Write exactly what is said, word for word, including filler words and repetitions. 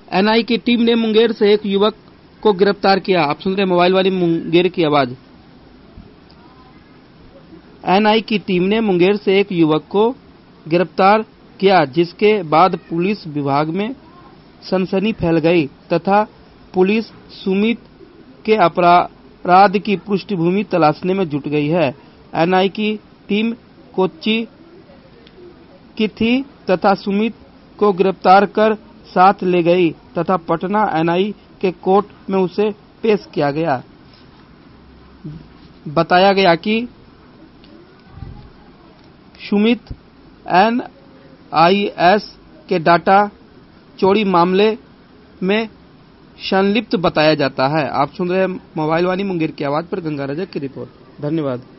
NI की team ने मुंगेर से एक युवक को गिरफ्तार किया। आप सुन रहे मोबाइल वाली मुंगेर की आवाज। एनआई की टीम ने मुंगेर से एक युवक को गिरफ्तार किया, जिसके बाद पुलिस विभाग में सनसनी फैल गई तथा पुलिस सुमित के अपराध की पृष्ठभूमि तलाशने में जुट गई है। एनआई की टीम कोच्चि की थी तथा सुमित को गिरफ्तार कर साथ ले गई तथा पटना एनआई के कोर्ट में उसे पेश किया गया। बताया गया कि सुमित एनआईएस के डाटा चोरी मामले में संलिप्त बताया जाता है। आप सुन रहे हैं मोबाइल वाली मुंगेर की आवाज पर गंगा रजक की रिपोर्ट। धन्यवाद।